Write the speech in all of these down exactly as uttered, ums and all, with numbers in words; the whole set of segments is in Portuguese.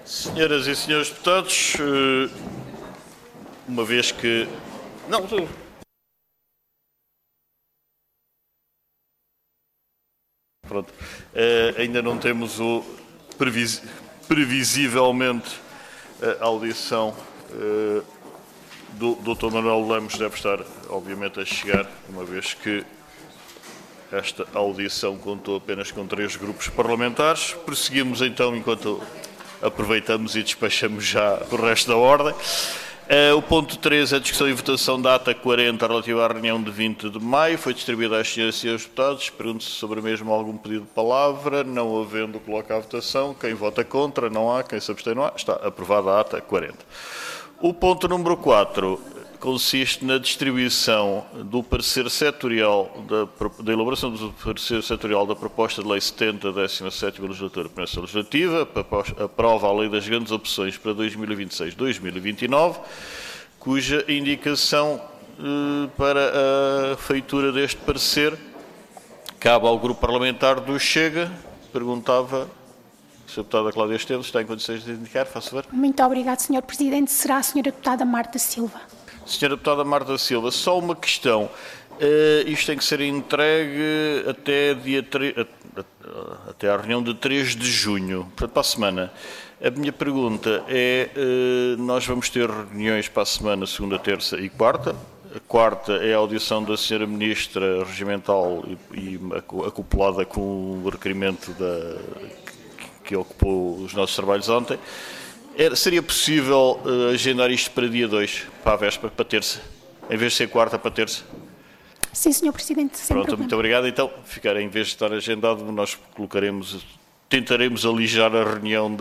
Senhoras e senhores deputados, uma vez que... Não, pronto. Uh, ainda não temos o previs... previsivelmente a audição uh, do doutor Manuel Lemos deve estar, obviamente, a chegar, uma vez que esta audição contou apenas com três grupos parlamentares. Prosseguimos então, enquanto aproveitamos e despachamos já o resto da ordem. Uh, o ponto três é a discussão e votação da ata quarenta relativa à reunião de vinte de maio. Foi distribuída às senhoras e senhores deputados. Pergunto-se sobre mesmo algum pedido de palavra. Não havendo, coloca à votação. Quem vota contra? Não há. Quem se abstém? Não há. Está aprovada a ata quarenta. O ponto número quatro consiste na distribuição do parecer setorial, da, da elaboração do parecer setorial da proposta de lei setenta da décima sétima legislatura, Primeira Legislativa, aprova a lei das grandes opções para dois mil e vinte e seis a dois mil e vinte e nove, cuja indicação eh, para a feitura deste parecer cabe ao grupo parlamentar do Chega. Perguntava se a deputada Cláudia Esteves está em condições de indicar, faça favor. Muito obrigado, senhor Presidente. Será a senhora deputada Marta Silva. Senhora deputada Marta Silva, só uma questão. Uh, isto tem que ser entregue até, dia tre... até à reunião de três de junho, portanto, para a semana. A minha pergunta é, uh, nós vamos ter reuniões para a semana, segunda, terça e quarta. A quarta é a audição da senhora Ministra Regimental e, e acoplada com o requerimento da, que, que ocupou os nossos trabalhos ontem. Era, seria possível uh, agendar isto para dia dois, para a véspera, para terça, em vez de ser quarta, para terça? Sim, senhor Presidente, sem Pronto, problema. muito obrigado. Então, ficar, em vez de estar agendado, nós colocaremos, tentaremos alijar a reunião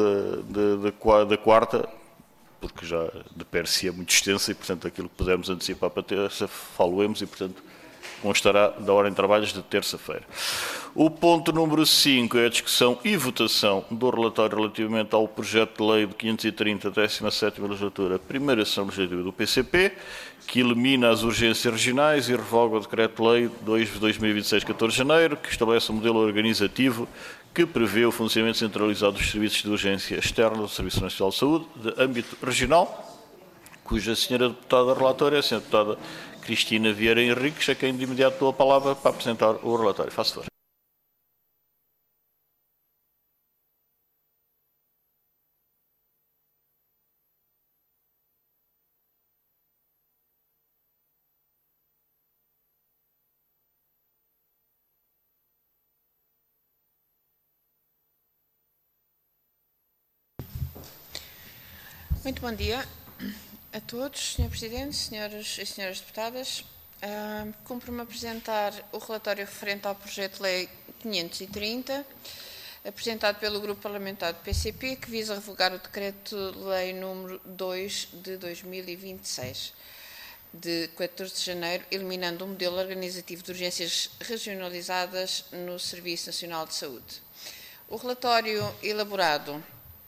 da quarta, porque já de per si é muito extensa e, portanto, aquilo que pudermos antecipar para terça, falo-emos e, portanto, constará da hora em trabalhos de terça-feira. O ponto número cinco é a discussão e votação do relatório relativamente ao projeto de lei de quinhentos e trinta da décima sétima legislatura, Primeira Sessão Legislativa do P C P, que elimina as urgências regionais e revoga o decreto-lei dois de dois mil e vinte e seis, catorze de janeiro, que estabelece um modelo organizativo que prevê o funcionamento centralizado dos serviços de urgência externa do Serviço Nacional de Saúde, de âmbito regional, cuja senhora deputada relatora é a senhora deputada Cristina Vieira Henriques, a quem de imediato dou a palavra para apresentar o relatório. Faça favor. Muito bom dia a todos, senhor Presidente, senhoras e senhoras deputadas. Uh, Cumpre-me apresentar o relatório referente ao projeto de lei quinhentos e trinta, apresentado pelo Grupo Parlamentar do P C P, que visa revogar o decreto-lei número dois de dois mil e vinte e seis, de quatorze de janeiro, eliminando o modelo organizativo de urgências regionalizadas no Serviço Nacional de Saúde. O relatório elaborado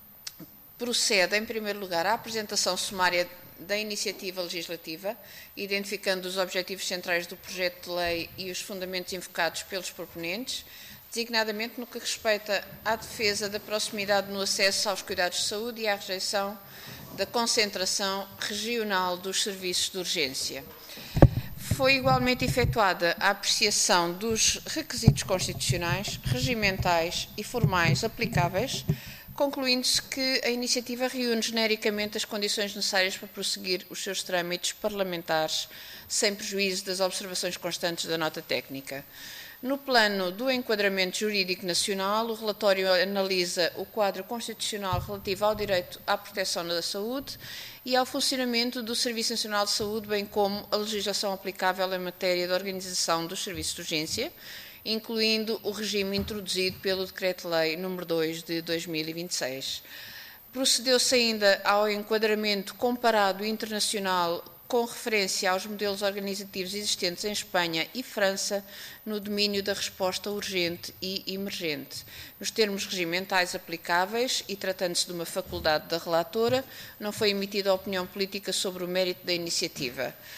procede, em primeiro lugar, à apresentação sumária da iniciativa legislativa, identificando os objetivos centrais do projeto de lei e os fundamentos invocados pelos proponentes, designadamente no que respeita à defesa da proximidade no acesso aos cuidados de saúde e à rejeição da concentração regional dos serviços de urgência. Foi igualmente efetuada a apreciação dos requisitos constitucionais, regimentais e formais aplicáveis, concluindo-se que a iniciativa reúne genericamente as condições necessárias para prosseguir os seus trâmites parlamentares, sem prejuízo das observações constantes da nota técnica. No plano do enquadramento jurídico nacional, o relatório analisa o quadro constitucional relativo ao direito à proteção da saúde e ao funcionamento do Serviço Nacional de Saúde, bem como a legislação aplicável em matéria de organização dos serviços de urgência, incluindo o regime introduzido pelo Decreto-Lei número dois de dois mil e vinte e seis. Procedeu-se ainda ao enquadramento comparado internacional com referência aos modelos organizativos existentes em Espanha e França no domínio da resposta urgente e emergente. Nos termos regimentais aplicáveis e tratando-se de uma faculdade da relatora, não foi emitida opinião política sobre o mérito da iniciativa.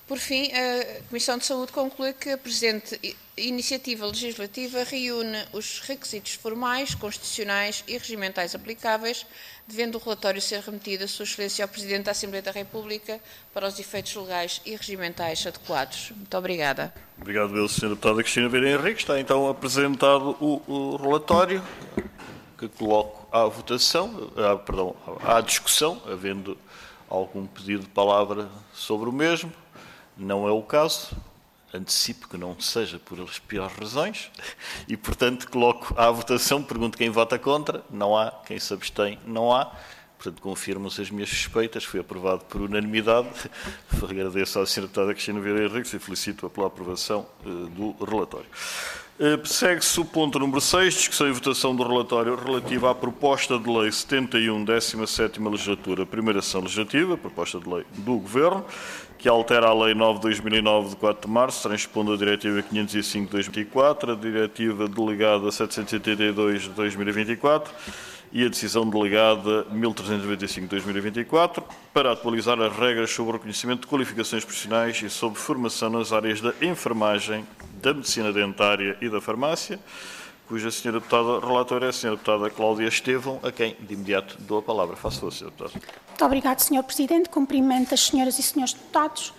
Por fim, a Comissão de Saúde conclui que a presente iniciativa legislativa reúne os requisitos formais, constitucionais e regimentais aplicáveis, devendo o relatório ser remetido a Sua Excelência ao Presidente da Assembleia da República para os efeitos legais e regimentais adequados. Muito obrigada. Obrigado, meu senhor Deputada Cristina Vieira Henrique. Está então apresentado o, o relatório, que coloco à votação, à, perdão, à discussão, havendo algum pedido de palavra sobre o mesmo. Não é o caso. Antecipo que não seja por as piores razões e, portanto, coloco à votação. Pergunto quem vota contra. Não há. Quem se abstém, não há. Portanto, confirmam-se as minhas suspeitas. Foi aprovado por unanimidade. Agradeço à senhora Deputada Cristina Vieira Henriques e felicito-a pela aprovação uh, do relatório. Uh, Segue-se o ponto número seis, discussão e votação do relatório relativo à proposta de lei setenta e um, décima sétima legislatura, primeira sessão legislativa, proposta de lei do Governo, que altera a Lei nove de dois mil e nove, de quatro de março, transpondo a Diretiva quinhentos e cinco de dois mil e quatro, a Diretiva Delegada setecentos e oitenta e dois de dois mil e vinte e quatro e a Decisão Delegada mil trezentos e noventa e cinco de dois mil e vinte e quatro, para atualizar as regras sobre o reconhecimento de qualificações profissionais e sobre formação nas áreas da enfermagem, da medicina dentária e da farmácia, cuja senhora deputada relatora é a senhora deputada Cláudia Estevão, a quem de imediato dou a palavra. Faça favor, senhora deputada. Muito obrigado, senhor Presidente. Cumprimento as senhoras e senhores deputados.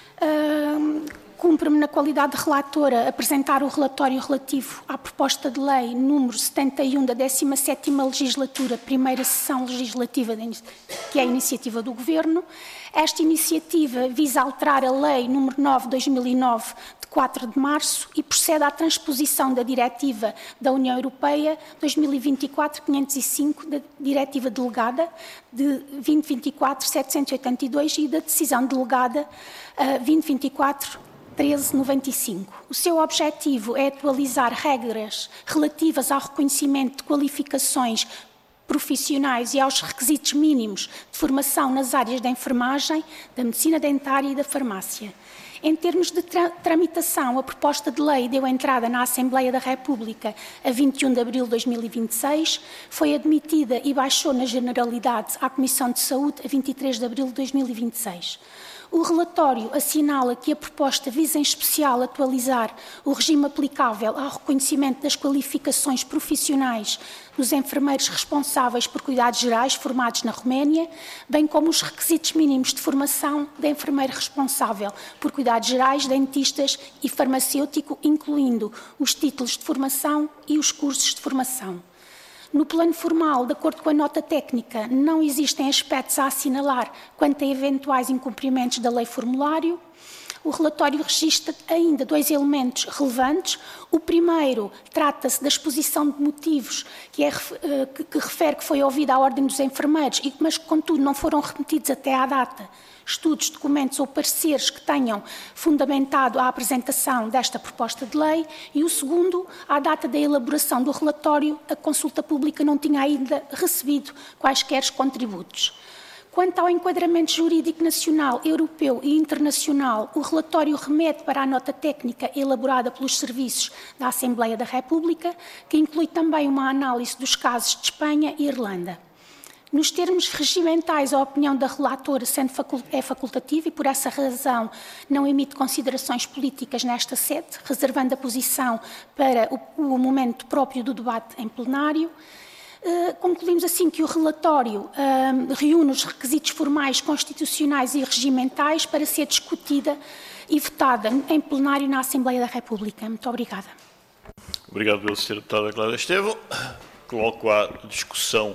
Uh, Cumpre-me, na qualidade de relatora, apresentar o relatório relativo à proposta de lei número setenta e um da décima sétima legislatura, primeira sessão legislativa, que é a iniciativa do Governo. Esta iniciativa visa alterar a Lei número nove de dois mil e nove, de quatro de março, e procede à transposição da Diretiva da União Europeia dois mil e vinte e quatro quinhentos e cinco, da Diretiva Delegada de dois mil e vinte e quatro setecentos e oitenta e dois e da Decisão Delegada uh, dois mil e vinte e quatro treze de noventa e cinco. O seu objetivo é atualizar regras relativas ao reconhecimento de qualificações profissionais e aos requisitos mínimos de formação nas áreas da enfermagem, da medicina dentária e da farmácia. Em termos de tra tramitação, a proposta de lei deu entrada na Assembleia da República a vinte e um de abril de dois mil e vinte e seis, foi admitida e baixou na Generalidade à Comissão de Saúde a vinte e três de abril de dois mil e vinte e seis. O relatório assinala que a proposta visa em especial atualizar o regime aplicável ao reconhecimento das qualificações profissionais dos enfermeiros responsáveis por cuidados gerais formados na Roménia, bem como os requisitos mínimos de formação da enfermeira responsável por cuidados gerais, dentistas e farmacêutico, incluindo os títulos de formação e os cursos de formação. No plano formal, de acordo com a nota técnica, não existem aspectos a assinalar quanto a eventuais incumprimentos da lei formulário. O relatório registra ainda dois elementos relevantes. O primeiro trata-se da exposição de motivos, que, é, que, que refere que foi ouvida a Ordem dos Enfermeiros, mas que, contudo, não foram remetidos até à data estudos, documentos ou pareceres que tenham fundamentado a apresentação desta proposta de lei. E o segundo, à data da elaboração do relatório, a consulta pública não tinha ainda recebido quaisquer contributos. Quanto ao enquadramento jurídico nacional, europeu e internacional, o relatório remete para a nota técnica elaborada pelos serviços da Assembleia da República, que inclui também uma análise dos casos de Espanha e Irlanda. Nos termos regimentais, a opinião da relatora sendo facul é facultativa e, por essa razão, não emite considerações políticas nesta sede, reservando a posição para o, o momento próprio do debate em plenário. Uh, concluímos assim que o relatório uh, reúne os requisitos formais, constitucionais e regimentais para ser discutida e votada em plenário na Assembleia da República. Muito obrigada. Obrigado, pela senhora deputada Cláudia Estevão. Coloco à discussão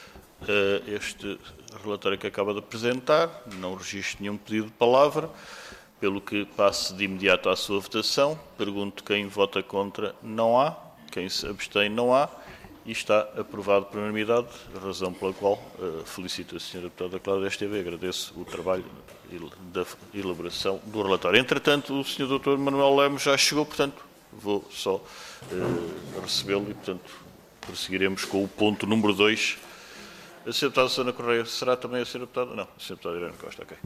uh, este relatório que acaba de apresentar. Não registro nenhum pedido de palavra, pelo que passo de imediato à sua votação. Pergunto quem vota contra. Não há. Quem se abstém, não há. E está aprovado por unanimidade, razão pela qual uh, felicito a senhora deputada Cláudia Estevão e agradeço o trabalho da elaboração do relatório. Entretanto, o senhor doutor Manuel Lemos já chegou, portanto, vou só uh, recebê-lo e, portanto, prosseguiremos com o ponto número dois. A senhora deputada Susana Correia, será também a senhora deputada? Não, a senhora deputada Irene Costa, ok.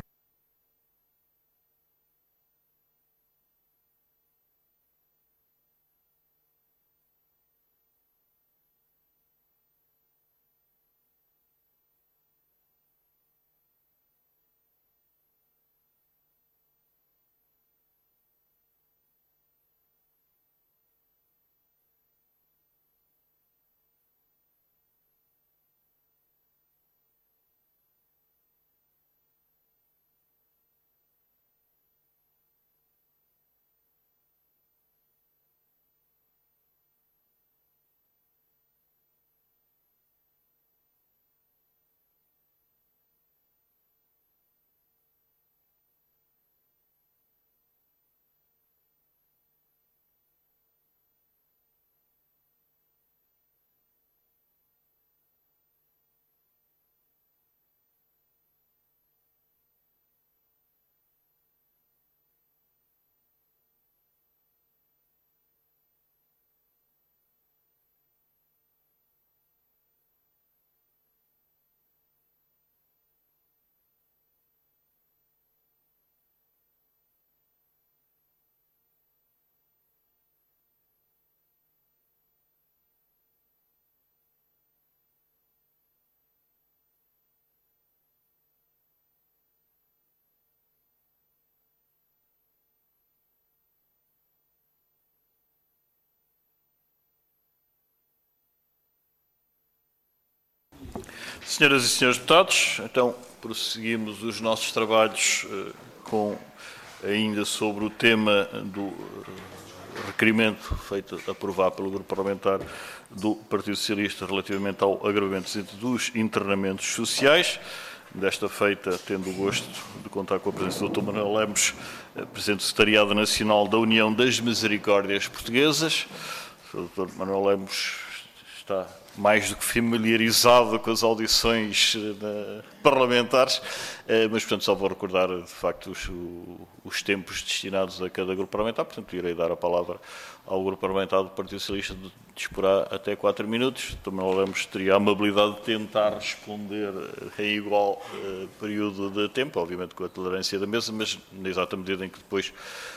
Senhoras e senhores deputados, então prosseguimos os nossos trabalhos uh, com ainda sobre o tema do uh, requerimento feito aprovar pelo Grupo Parlamentar do Partido Socialista relativamente ao agravamento dos internamentos sociais. Desta feita, tendo o gosto de contar com a presença do doutor Manuel Lemos, Presidente do Secretariado Nacional da União das Misericórdias Portuguesas. O doutor Manuel Lemos está mais do que familiarizado com as audições uh, parlamentares, uh, mas, portanto, só vou recordar, de facto, os, o, os tempos destinados a cada grupo parlamentar. Portanto, irei dar a palavra ao grupo parlamentar do Partido Socialista, de disporá até quatro minutos. O doutor Manuel Lemos teria a amabilidade de tentar responder em igual uh, período de tempo, obviamente com a tolerância da mesa, mas na exata medida em que depois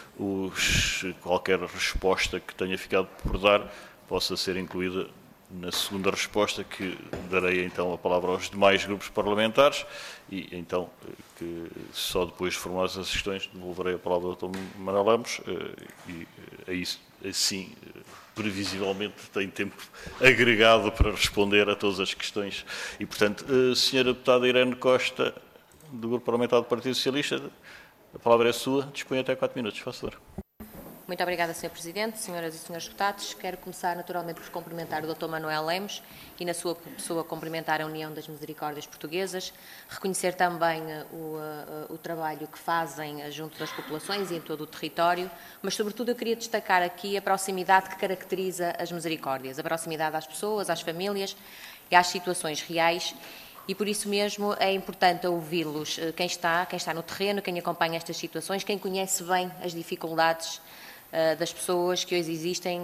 os, qualquer resposta que tenha ficado por dar possa ser incluída na segunda resposta, que darei então a palavra aos demais grupos parlamentares e então, que só depois de formuladas as questões, devolverei a palavra ao doutor Manuel Lemos e aí, assim, previsivelmente, tem tempo agregado para responder a todas as questões. E, portanto, a senhora deputada Irene Costa, do Grupo Parlamentar do Partido Socialista, a palavra é sua, dispõe até quatro minutos, faz favor. Muito obrigada, senhor Presidente, senhoras e senhores deputados. Quero começar, naturalmente, por cumprimentar o doutor Manuel Lemos e, na sua pessoa, cumprimentar a União das Misericórdias Portuguesas, reconhecer também uh, o, uh, o trabalho que fazem uh, junto das populações e em todo o território, mas, sobretudo, eu queria destacar aqui a proximidade que caracteriza as misericórdias, a proximidade às pessoas, às famílias e às situações reais. E, por isso mesmo, é importante ouvi-los, uh, quem está, quem está no terreno, quem acompanha estas situações, quem conhece bem as dificuldades das pessoas que hoje existem,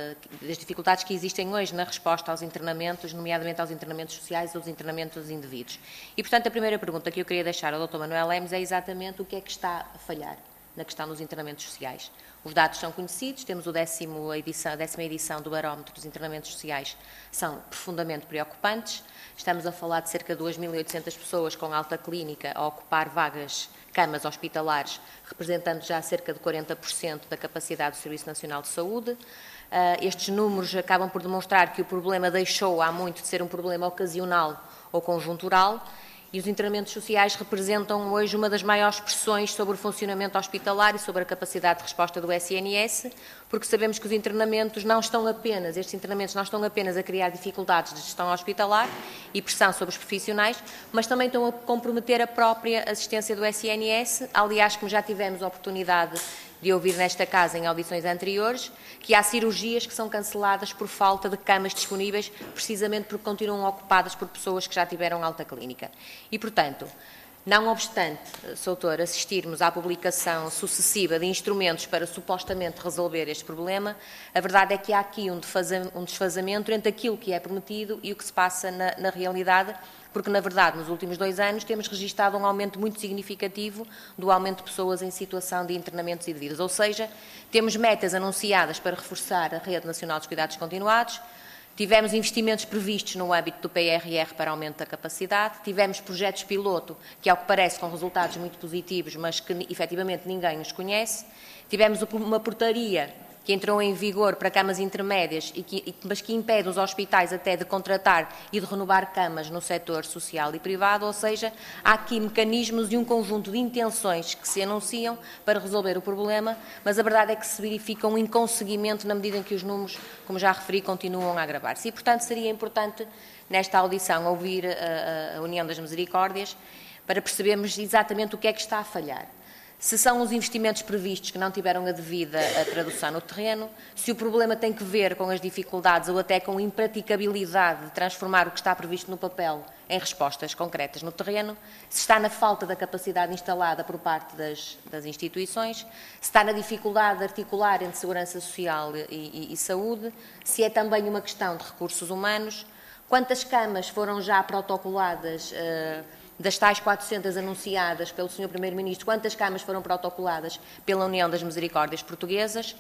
das dificuldades que existem hoje na resposta aos internamentos, nomeadamente aos internamentos sociais ou aos internamentos dos indivíduos. E, portanto, a primeira pergunta que eu queria deixar ao doutor Manuel Lemos é exatamente o que é que está a falhar na questão dos internamentos sociais. Os dados são conhecidos, temos o décimo edição, a décima edição do Barómetro dos Internamentos Sociais, são profundamente preocupantes. Estamos a falar de cerca de duas mil e oitocentas pessoas com alta clínica a ocupar vagas, camas hospitalares, representando já cerca de quarenta por cento da capacidade do Serviço Nacional de Saúde. Uh, estes números acabam por demonstrar que o problema deixou há muito de ser um problema ocasional ou conjuntural, e os internamentos sociais representam hoje uma das maiores pressões sobre o funcionamento hospitalar e sobre a capacidade de resposta do S N S, porque sabemos que os internamentos não estão apenas, estes internamentos não estão apenas a criar dificuldades de gestão hospitalar e pressão sobre os profissionais, mas também estão a comprometer a própria assistência do S N S. Aliás, como já tivemos a oportunidade de ouvir nesta casa em audições anteriores, que há cirurgias que são canceladas por falta de camas disponíveis, precisamente porque continuam ocupadas por pessoas que já tiveram alta clínica. E, portanto, não obstante, doutor, assistirmos à publicação sucessiva de instrumentos para supostamente resolver este problema, a verdade é que há aqui um desfazamento entre aquilo que é prometido e o que se passa na, na realidade, porque, na verdade, nos últimos dois anos temos registado um aumento muito significativo do aumento de pessoas em situação de internamentos indevidos. Ou seja, temos metas anunciadas para reforçar a Rede Nacional dos Cuidados Continuados, tivemos investimentos previstos no âmbito do P R R para aumento da capacidade, tivemos projetos piloto que, ao que parece, com resultados muito positivos, mas que, efetivamente, ninguém os conhece, tivemos uma portaria que entrou em vigor para camas intermédias, e que, mas que impede os hospitais até de contratar e de renovar camas no setor social e privado, ou seja, há aqui mecanismos e um conjunto de intenções que se anunciam para resolver o problema, mas a verdade é que se verifica um inconseguimento na medida em que os números, como já referi, continuam a agravar-se. E, portanto, seria importante, nesta audição, ouvir a, a União das Misericórdias para percebermos exatamente o que é que está a falhar. Se são os investimentos previstos que não tiveram a devida a tradução no terreno, se o problema tem que ver com as dificuldades ou até com a impraticabilidade de transformar o que está previsto no papel em respostas concretas no terreno, se está na falta da capacidade instalada por parte das, das instituições, se está na dificuldade de articular entre segurança social e, e, e saúde, se é também uma questão de recursos humanos, quantas camas foram já protocoladas uh, das tais quatrocentas anunciadas pelo senhor Primeiro-Ministro, quantas camas foram protocoladas pela União das Misericórdias Portuguesas,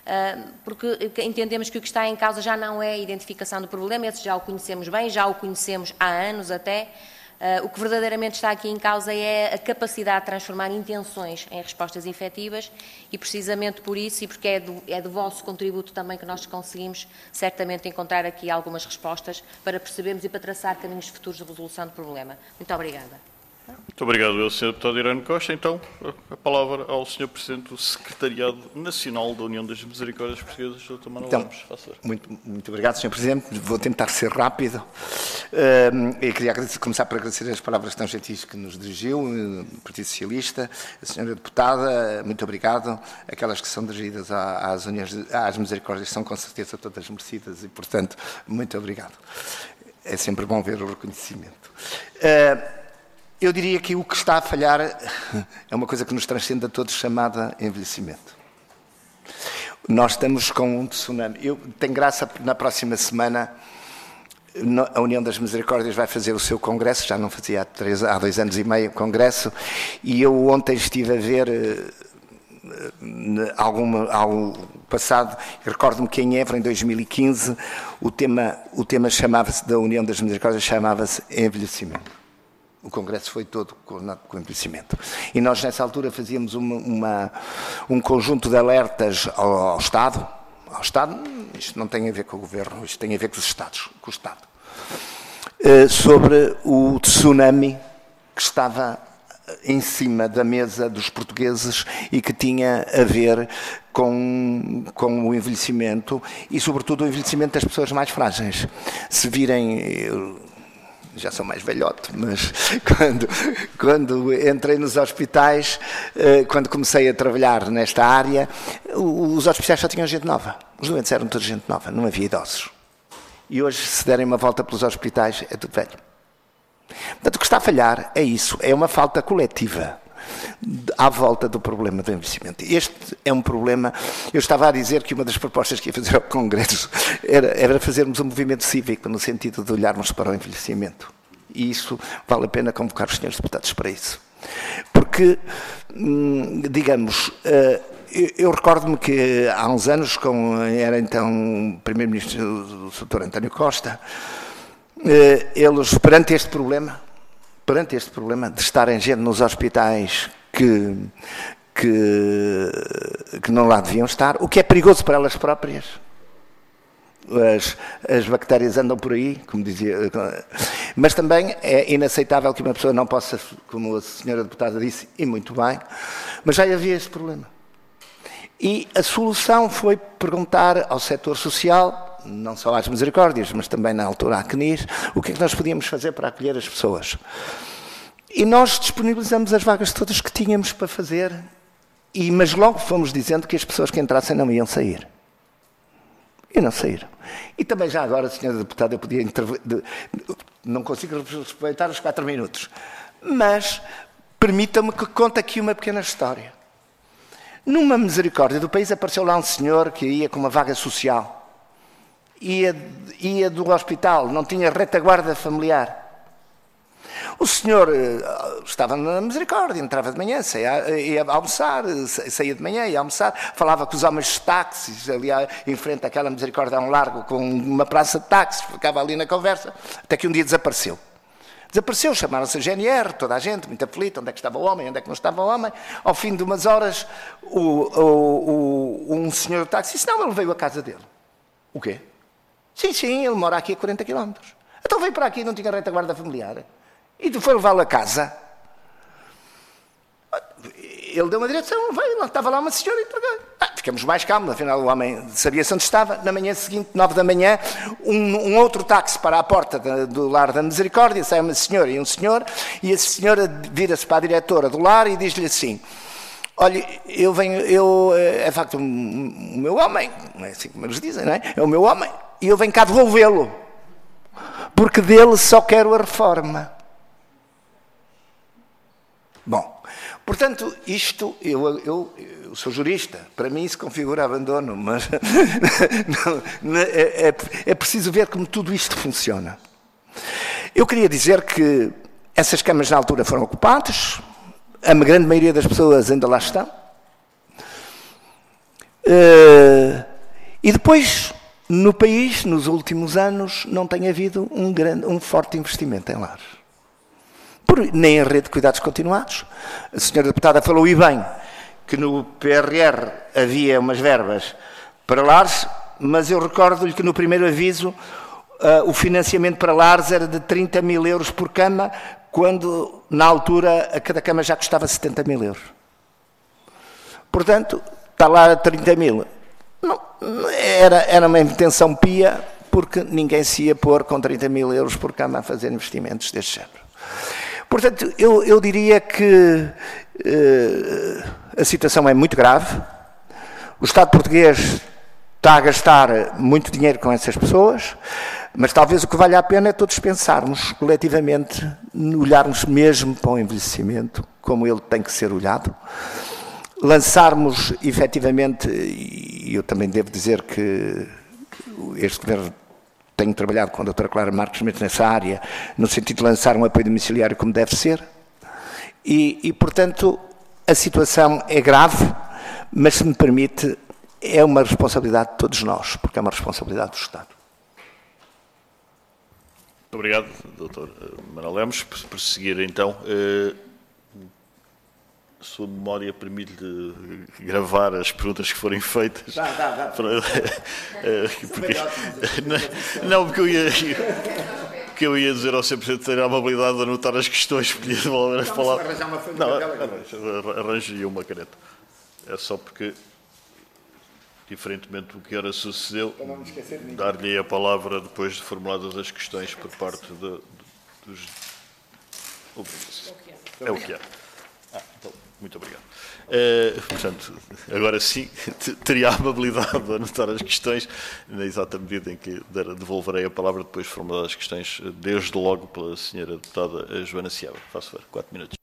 porque entendemos que o que está em causa já não é a identificação do problema, esse já o conhecemos bem, já o conhecemos há anos até, Uh, o que verdadeiramente está aqui em causa é a capacidade de transformar intenções em respostas efetivas e precisamente por isso e porque é do, é do vosso contributo também que nós conseguimos certamente encontrar aqui algumas respostas para percebermos e para traçar caminhos futuros de resolução do problema. Muito obrigada. Muito obrigado, senhor Deputado Irene Costa. Então, a palavra ao senhor Presidente do Secretariado Nacional da União das Misericórdias Portuguesas, doutor Manuel então, Lemos. Muito, muito obrigado, senhor Presidente. Vou tentar ser rápido. Uh, eu queria começar por agradecer as palavras tão gentis que nos dirigiu, o Partido Socialista, a senhora Deputada, muito obrigado. Aquelas que são dirigidas às, uniões, às Misericórdias são com certeza todas merecidas e, portanto, muito obrigado. É sempre bom ver o reconhecimento. Uh, Eu diria que o que está a falhar é uma coisa que nos transcende a todos, chamada envelhecimento. Nós estamos com um tsunami. Eu, tem graça, na próxima semana, a União das Misericórdias vai fazer o seu congresso, já não fazia há, três, há dois anos e meio o congresso, e eu ontem estive a ver uh, alguma, algo passado, recordo-me que em Évora, em dois mil e quinze, o tema, o tema chamava-se, da União das Misericórdias, chamava-se envelhecimento. O congresso foi todo coordenado com envelhecimento. E nós, nessa altura, fazíamos uma, uma, um conjunto de alertas ao, ao Estado. Ao Estado, isto não tem a ver com o Governo, isto tem a ver com os Estados, com o Estado. Uh, sobre o tsunami que estava em cima da mesa dos portugueses e que tinha a ver com, com o envelhecimento e, sobretudo, o envelhecimento das pessoas mais frágeis. Se virem... Eu, já sou mais velhote, mas quando, quando entrei nos hospitais, quando comecei a trabalhar nesta área, os hospitais só tinham gente nova. Os doentes eram toda gente nova, não havia idosos. E hoje, se derem uma volta pelos hospitais, é tudo velho. Portanto, o que está a falhar é isso, é uma falta coletiva à volta do problema do envelhecimento. Este é um problema. Eu estava a dizer que uma das propostas que ia fazer ao Congresso era, era fazermos um movimento cívico no sentido de olharmos para o envelhecimento. E isso vale a pena convocar os senhores deputados para isso. Porque, digamos, eu recordo-me que há uns anos, com, era então o Primeiro-Ministro, o doutor António Costa, eles, perante este problema, perante este problema de estarem gente nos hospitais que, que, que não lá deviam estar, o que é perigoso para elas próprias. As, as bactérias andam por aí, como dizia, mas também é inaceitável que uma pessoa não possa, como a senhora deputada disse, e muito bem, mas já havia esse problema. E a solução foi perguntar ao setor social, não só às Misericórdias, mas também na altura à CNIS, o que é que nós podíamos fazer para acolher as pessoas. E nós disponibilizamos as vagas todas que tínhamos para fazer, e, mas logo fomos dizendo que as pessoas que entrassem não iam sair. E não saíram. E também já agora, senhora Deputada, eu podia intervir, não consigo respeitar os quatro minutos, mas permita-me que conte aqui uma pequena história. Numa Misericórdia do país apareceu lá um senhor que ia com uma vaga social. Ia, ia do hospital, não tinha retaguarda familiar. O senhor uh, estava na Misericórdia, entrava de manhã, saía, ia almoçar, saía de manhã, ia almoçar, falava com os homens de táxis, ali em frente àquela Misericórdia, a um largo, com uma praça de táxis, ficava ali na conversa, até que um dia desapareceu. Desapareceu, chamaram-se a G N R, toda a gente, muito aflita, onde é que estava o homem, onde é que não estava o homem. Ao fim de umas horas, o, o, o, um senhor de táxi disse, não, ele veio à casa dele. O quê? Sim, sim, ele mora aqui a quarenta quilómetros. Então veio para aqui e não tinha retaguarda familiar. E foi levá-lo a casa. Ele deu uma direção, veio, lá estava lá uma senhora e entregou. Ah, ficamos mais calmos, afinal o homem sabia-se onde estava. Na manhã seguinte, nove da manhã, um, um outro táxi para a porta de, do lar da Misericórdia, sai uma senhora e um senhor, e a senhora vira-se para a diretora do lar e diz-lhe assim, olha, eu venho, eu, é de facto o meu homem, não é assim como eles dizem, não é? É o meu homem, e eu venho cá devolvê-lo, porque dele só quero a reforma. Bom, portanto, isto, eu, eu, eu sou jurista, para mim isso configura abandono, mas não, não, é, é, é preciso ver como tudo isto funciona. Eu queria dizer que essas câmaras na altura foram ocupadas, a grande maioria das pessoas ainda lá estão, uh, e depois, no país, nos últimos anos, não tem havido um, grande, um forte investimento em lares. por, nem a rede de cuidados continuados. A senhora deputada falou e bem que no P R R havia umas verbas para lares, mas eu recordo-lhe que no primeiro aviso uh, o financiamento para lares era de trinta mil euros por cama, quando na altura a cada cama já custava setenta mil euros. Portanto, está lá a trinta mil. Não, era, era uma intenção pia, porque ninguém se ia pôr com trinta mil euros por cama a fazer investimentos deste género. Portanto, eu, eu diria que uh, a situação é muito grave. O Estado português está a gastar muito dinheiro com essas pessoas, mas talvez o que valha a pena é todos pensarmos coletivamente, olharmos mesmo para o envelhecimento, como ele tem que ser olhado, lançarmos efetivamente, e eu também devo dizer que este governo tenho trabalhado com a doutora Clara Marques mesmo nessa área, no sentido de lançar um apoio domiciliário como deve ser, e, e portanto a situação é grave, mas se me permite, é uma responsabilidade de todos nós, porque é uma responsabilidade do Estado. Muito obrigado, doutor Manuel Lemos. Por prosseguir, então, eh, a sua memória permite-lhe gravar as perguntas que forem feitas. Dá, dá, dá. Porque, não, não, porque eu ia, que eu ia dizer ao senhor Presidente ter a amabilidade de anotar as questões, podia devolver as palavras. Não, arranjaria uma caneta. É só porque, diferentemente do que era sucedeu, dar-lhe a palavra depois de formuladas as questões por parte de, de, dos... É o que é. Ah, então, muito obrigado. Uh, portanto, agora sim, teria a amabilidade de anotar as questões, na exata medida em que devolverei a palavra depois de formuladas as questões, desde logo pela senhora deputada Joana Seabra. Faço ver, quatro minutos.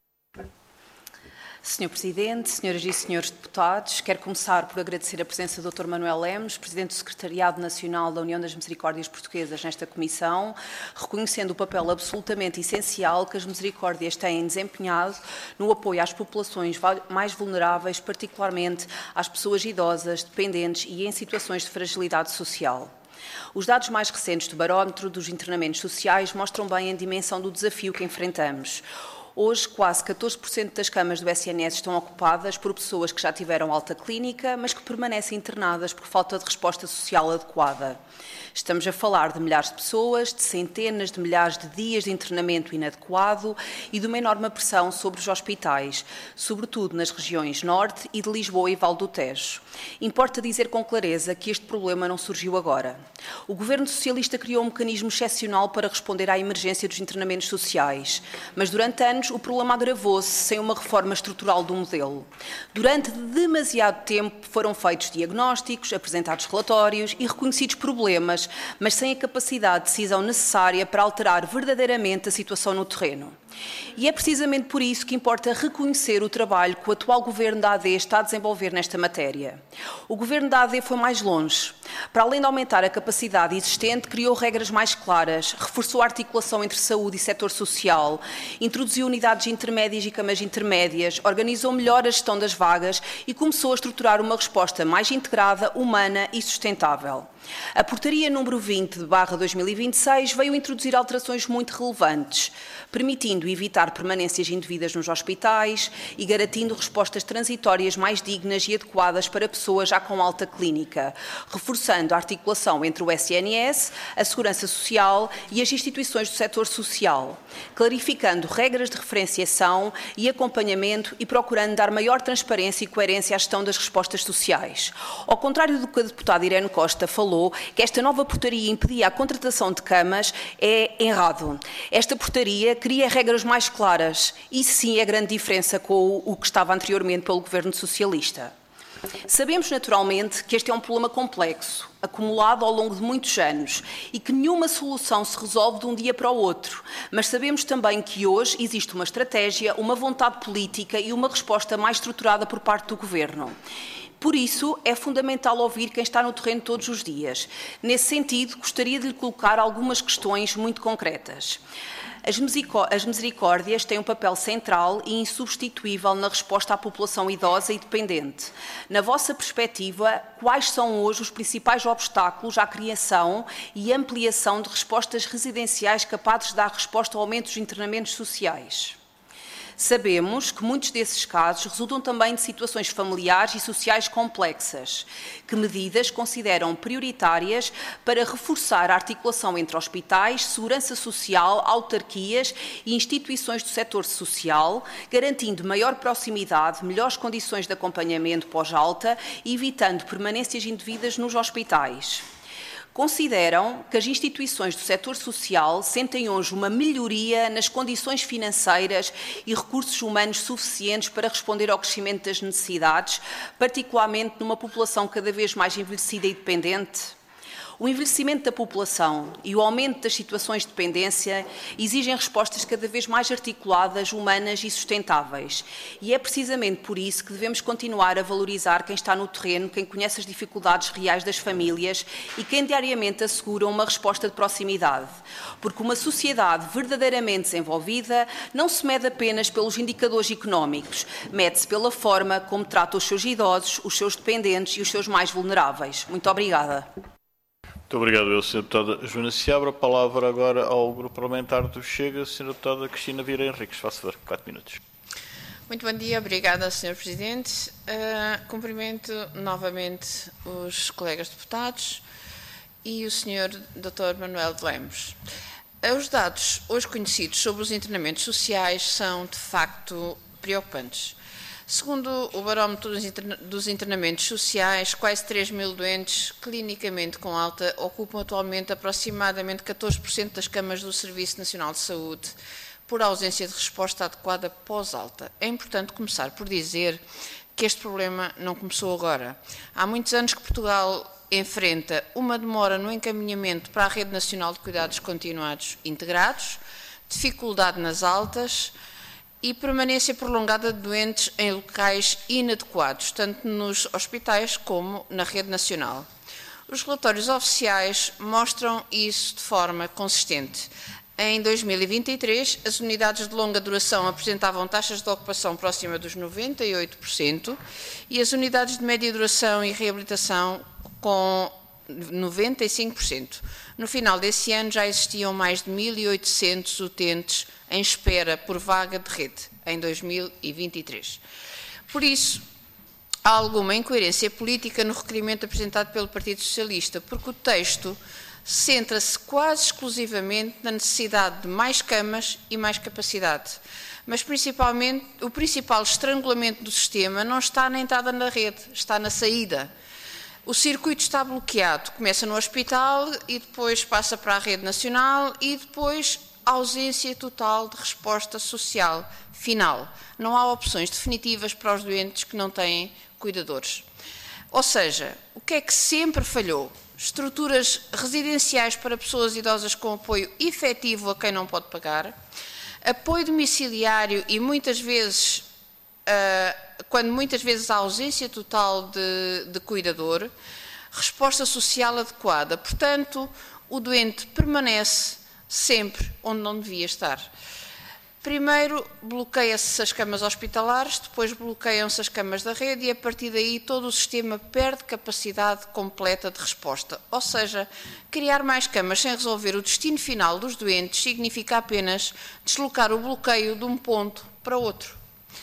senhor Presidente, senhoras e senhores deputados, quero começar por agradecer a presença do doutor Manuel Lemos, Presidente do Secretariado Nacional da União das Misericórdias Portuguesas nesta Comissão, reconhecendo o papel absolutamente essencial que as misericórdias têm desempenhado no apoio às populações mais vulneráveis, particularmente às pessoas idosas, dependentes e em situações de fragilidade social. Os dados mais recentes do barómetro dos internamentos sociais mostram bem a dimensão do desafio que enfrentamos. Hoje, quase catorze por cento das camas do S N S estão ocupadas por pessoas que já tiveram alta clínica, mas que permanecem internadas por falta de resposta social adequada. Estamos a falar de milhares de pessoas, de centenas de milhares de dias de internamento inadequado e de uma enorme pressão sobre os hospitais, sobretudo nas regiões Norte e de Lisboa e Val do Tejo. Importa dizer com clareza que este problema não surgiu agora. O Governo Socialista criou um mecanismo excepcional para responder à emergência dos internamentos sociais, mas durante anos o problema agravou-se sem uma reforma estrutural do modelo. Durante demasiado tempo foram feitos diagnósticos, apresentados relatórios e reconhecidos problemas, mas sem a capacidade de decisão necessária para alterar verdadeiramente a situação no terreno. E é precisamente por isso que importa reconhecer o trabalho que o atual Governo da A D está a desenvolver nesta matéria. O Governo da A D foi mais longe. Para além de aumentar a capacidade existente, criou regras mais claras, reforçou a articulação entre saúde e setor social, introduziu unidades intermédias e camas intermédias, organizou melhor a gestão das vagas e começou a estruturar uma resposta mais integrada, humana e sustentável. A Portaria número vinte barra dois mil e vinte e seis veio introduzir alterações muito relevantes, permitindo evitar permanências indevidas nos hospitais e garantindo respostas transitórias mais dignas e adequadas para pessoas já com alta clínica, reforçando a articulação entre o S N S, a Segurança Social e as instituições do setor social, clarificando regras de referenciação e acompanhamento e procurando dar maior transparência e coerência à gestão das respostas sociais. Ao contrário do que a deputada Irene Costa falou, que esta nova portaria impedia a contratação de camas, é errado. Esta portaria cria regras mais claras. Isso sim é a grande diferença com o que estava anteriormente pelo Governo Socialista. Sabemos naturalmente que este é um problema complexo, acumulado ao longo de muitos anos e que nenhuma solução se resolve de um dia para o outro, mas sabemos também que hoje existe uma estratégia, uma vontade política e uma resposta mais estruturada por parte do Governo. Por isso, é fundamental ouvir quem está no terreno todos os dias. Nesse sentido, gostaria de lhe colocar algumas questões muito concretas. As misericórdias têm um papel central e insubstituível na resposta à população idosa e dependente. Na vossa perspectiva, quais são hoje os principais obstáculos à criação e ampliação de respostas residenciais capazes de dar resposta ao aumento dos internamentos sociais? Sabemos que muitos desses casos resultam também de situações familiares e sociais complexas. Que medidas consideram prioritárias para reforçar a articulação entre hospitais, segurança social, autarquias e instituições do setor social, garantindo maior proximidade, melhores condições de acompanhamento pós-alta e evitando permanências indevidas nos hospitais? Consideram que as instituições do setor social sentem hoje uma melhoria nas condições financeiras e recursos humanos suficientes para responder ao crescimento das necessidades, particularmente numa população cada vez mais envelhecida e dependente? O envelhecimento da população e o aumento das situações de dependência exigem respostas cada vez mais articuladas, humanas e sustentáveis. E é precisamente por isso que devemos continuar a valorizar quem está no terreno, quem conhece as dificuldades reais das famílias e quem diariamente assegura uma resposta de proximidade. Porque uma sociedade verdadeiramente desenvolvida não se mede apenas pelos indicadores económicos, mede-se pela forma como trata os seus idosos, os seus dependentes e os seus mais vulneráveis. Muito obrigada. Muito obrigado, eu, senhora Deputada Joana Seabra. A palavra agora ao Grupo Parlamentar do Chega, senhora Deputada Cristina Vieira Henriques. Faça favor, quatro minutos. Muito bom dia, obrigada, senhor Presidente. Uh, cumprimento novamente os colegas deputados e o senhor doutor Manuel de Lemos. Uh, os dados hoje conhecidos sobre os internamentos sociais são, de facto, preocupantes. Segundo o barómetro dos internamentos sociais, quase três mil doentes clinicamente com alta ocupam atualmente aproximadamente catorze por cento das camas do Serviço Nacional de Saúde por ausência de resposta adequada pós-alta. É importante começar por dizer que este problema não começou agora. Há muitos anos que Portugal enfrenta uma demora no encaminhamento para a Rede Nacional de Cuidados Continuados Integrados, dificuldade nas altas e permanência prolongada de doentes em locais inadequados, tanto nos hospitais como na rede nacional. Os relatórios oficiais mostram isso de forma consistente. Em dois mil e vinte e três, as unidades de longa duração apresentavam taxas de ocupação próxima dos noventa e oito por cento e as unidades de média duração e reabilitação com noventa e cinco por cento. No final desse ano já existiam mais de mil e oitocentos utentes em espera por vaga de rede, em dois mil e vinte e três. Por isso, há alguma incoerência política no requerimento apresentado pelo Partido Socialista, porque o texto centra-se quase exclusivamente na necessidade de mais camas e mais capacidade. Mas, principalmente, o principal estrangulamento do sistema não está na entrada na rede, está na saída. O circuito está bloqueado, começa no hospital e depois passa para a rede nacional e depois ausência total de resposta social final. Não há opções definitivas para os doentes que não têm cuidadores. Ou seja, o que é que sempre falhou? Estruturas residenciais para pessoas idosas com apoio efetivo a quem não pode pagar, apoio domiciliário e muitas vezes, uh, quando muitas vezes há ausência total de, de cuidador, resposta social adequada. Portanto, o doente permanece sempre onde não devia estar. Primeiro bloqueia-se as camas hospitalares, depois bloqueiam-se as camas da rede e a partir daí todo o sistema perde capacidade completa de resposta. Ou seja, criar mais camas sem resolver o destino final dos doentes significa apenas deslocar o bloqueio de um ponto para outro.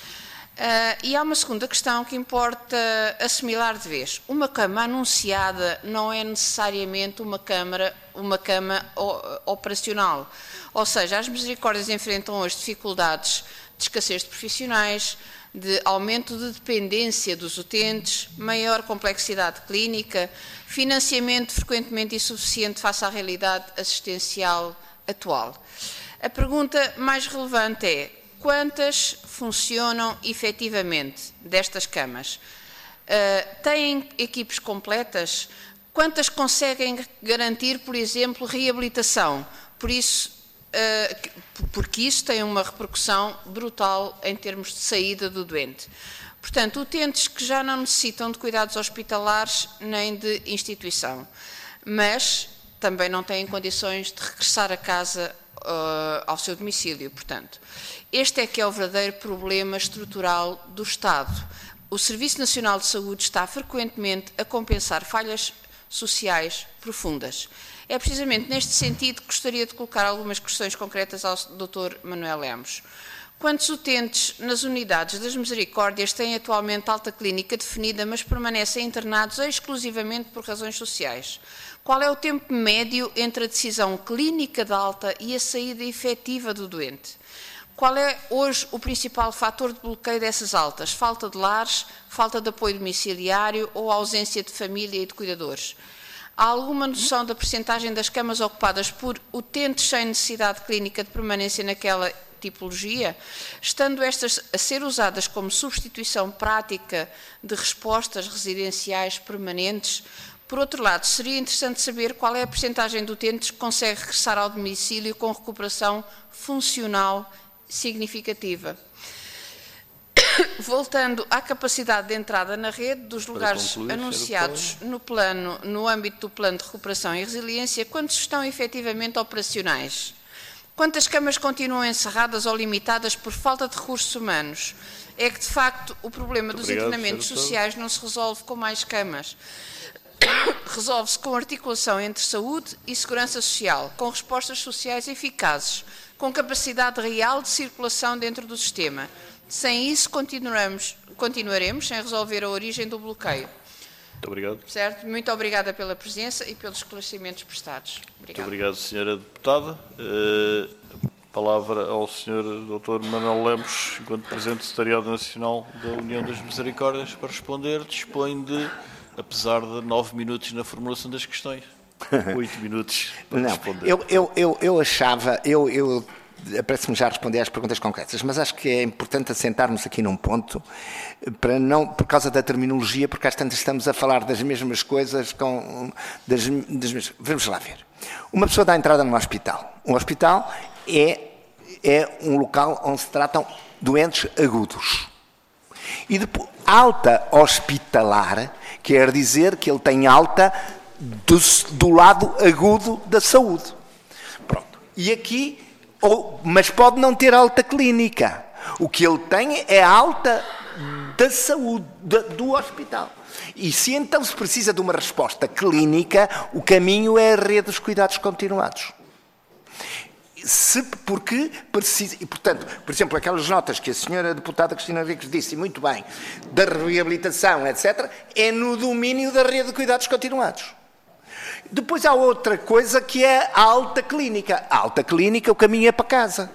Uh, e há uma segunda questão que importa assimilar de vez. Uma cama anunciada não é necessariamente uma, câmara, uma cama operacional. Ou seja, as misericórdias enfrentam hoje dificuldades de escassez de profissionais, de aumento de dependência dos utentes, maior complexidade clínica, financiamento frequentemente insuficiente face à realidade assistencial atual. A pergunta mais relevante é: quantas funcionam efetivamente destas camas? Uh, têm equipes completas? Quantas conseguem garantir, por exemplo, reabilitação? Por isso, uh, porque isso tem uma repercussão brutal em termos de saída do doente. Portanto, utentes que já não necessitam de cuidados hospitalares nem de instituição, mas também não têm condições de regressar a casa uh, ao seu domicílio, portanto. Este é que é o verdadeiro problema estrutural do Estado. O Serviço Nacional de Saúde está frequentemente a compensar falhas sociais profundas. É precisamente neste sentido que gostaria de colocar algumas questões concretas ao doutor Manuel Lemos. Quantos utentes nas unidades das Misericórdias têm atualmente alta clínica definida, mas permanecem internados exclusivamente por razões sociais? Qual é o tempo médio entre a decisão clínica de alta e a saída efetiva do doente? Qual é hoje o principal fator de bloqueio dessas altas? Falta de lares, falta de apoio domiciliário ou ausência de família e de cuidadores? Há alguma noção da percentagem das camas ocupadas por utentes sem necessidade clínica de permanência naquela tipologia, estando estas a ser usadas como substituição prática de respostas residenciais permanentes? Por outro lado, seria interessante saber qual é a percentagem de utentes que consegue regressar ao domicílio com recuperação funcional significativa. Voltando à capacidade de entrada na rede dos lugares concluir, anunciados no, plano, no âmbito do Plano de Recuperação e Resiliência, quantos estão efetivamente operacionais? Quantas camas continuam encerradas ou limitadas por falta de recursos humanos? É que, de facto, o problema Muito dos obrigado, internamentos sociais não se resolve com mais camas. Resolve-se com articulação entre saúde e segurança social, com respostas sociais eficazes, com capacidade real de circulação dentro do sistema. Sem isso, continuaremos, continuaremos sem resolver a origem do bloqueio. Muito obrigado. Certo? Muito obrigada pela presença e pelos esclarecimentos prestados. Obrigado. Muito obrigado, senhora Deputada. Uh, palavra ao senhor doutor Manuel Lemos, enquanto Presidente do Secretariado Nacional da União das Misericórdias, para responder. Dispõe de, apesar de nove minutos na formulação das questões, oito minutos para Não, responder. Eu, eu, eu, eu achava... Eu, eu... Parece-me já responder às perguntas concretas, mas acho que é importante assentarmos aqui num ponto, para não, por causa da terminologia, porque às tantas estamos a falar das mesmas coisas, com, das, das mesmas, vamos lá ver. Uma pessoa dá entrada num hospital. Um hospital é, é um local onde se tratam doentes agudos. E depois, alta hospitalar quer dizer que ele tem alta do, do lado agudo da saúde. Pronto. E aqui... Ou, mas pode não ter alta clínica. O que ele tem é alta da saúde, da, do hospital. E se então se precisa de uma resposta clínica, o caminho é a rede dos cuidados continuados. Se, porque precisa, e portanto, por exemplo, aquelas notas que a senhora deputada Cristina Henriques disse, muito bem, da reabilitação, etcétera, é no domínio da rede de cuidados continuados. Depois há outra coisa que é a alta clínica. A alta clínica, o caminho é para casa.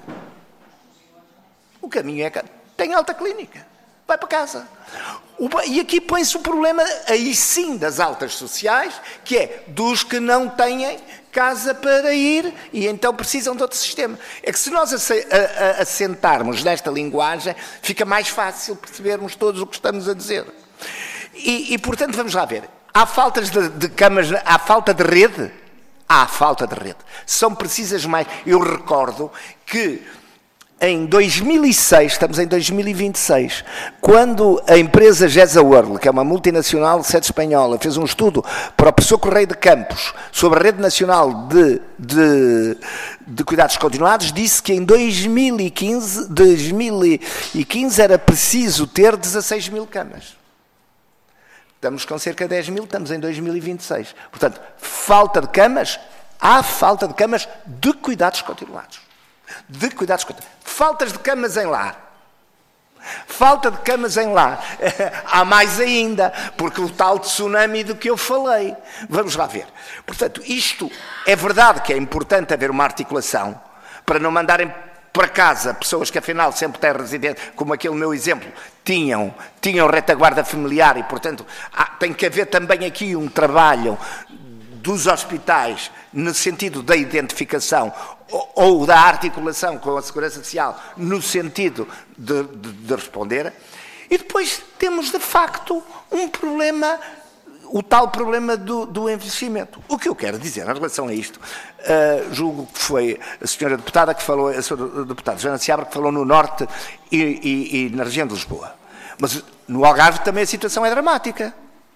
O caminho é... Tem alta clínica. Vai para casa. E aqui põe-se o problema, aí sim, das altas sociais, que é dos que não têm casa para ir e então precisam de outro sistema. É que se nós assentarmos nesta linguagem, fica mais fácil percebermos todos o que estamos a dizer. E, e portanto, vamos lá ver. Há faltas de, de camas, há falta de rede? Há falta de rede. São precisas mais. Eu recordo que em dois mil e seis, estamos em dois mil e vinte e seis, quando a empresa Gesa World, que é uma multinacional de sede espanhola, fez um estudo para o professor Correia de Campos sobre a Rede Nacional de, de, de Cuidados Continuados, disse que em dois mil e quinze, dois mil e quinze era preciso ter dezasseis mil camas. Estamos com cerca de dez mil, estamos em dois mil e vinte e seis. Portanto, falta de camas, há falta de camas de cuidados continuados. De cuidados continuados. Faltas de camas em lar. Falta de camas em lar. Há mais ainda, porque o tal tsunami do que eu falei. Vamos lá ver. Portanto, isto é verdade que é importante haver uma articulação para não mandarem para casa pessoas que afinal sempre têm residência, como aquele meu exemplo, tinham, tinham retaguarda familiar e, portanto, há, tem que haver também aqui um trabalho dos hospitais no sentido da identificação ou, ou da articulação com a Segurança Social no sentido de, de, de responder. E depois temos, de facto, um problema, o tal problema do, do envelhecimento. O que eu quero dizer em relação a isto, uh, julgo que foi a senhora deputada que falou, a senhora deputada Joana Seabra que falou no Norte e, e, e na região de Lisboa. Mas no Algarve também a situação é dramática.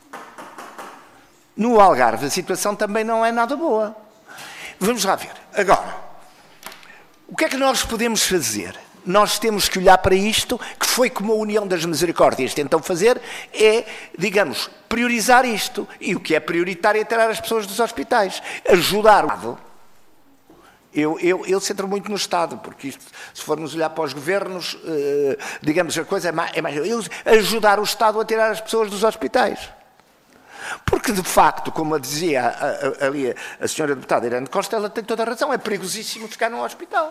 No Algarve a situação também não é nada boa. Vamos lá ver. Agora, O que é que nós podemos fazer? Nós temos que olhar para isto, que foi como a União das Misericórdias tentam fazer, é, digamos, priorizar isto. E o que é prioritário é tirar as pessoas dos hospitais. Ajudar o Eu, eu, eu centro muito no Estado, porque isto, se formos olhar para os governos, eh, digamos, a coisa é mais, é mais... Eu, ajudar o Estado a tirar as pessoas dos hospitais. Porque, de facto, como dizia a, a, ali a, a senhora deputada Irene Costa, ela tem toda a razão, é perigosíssimo ficar num hospital.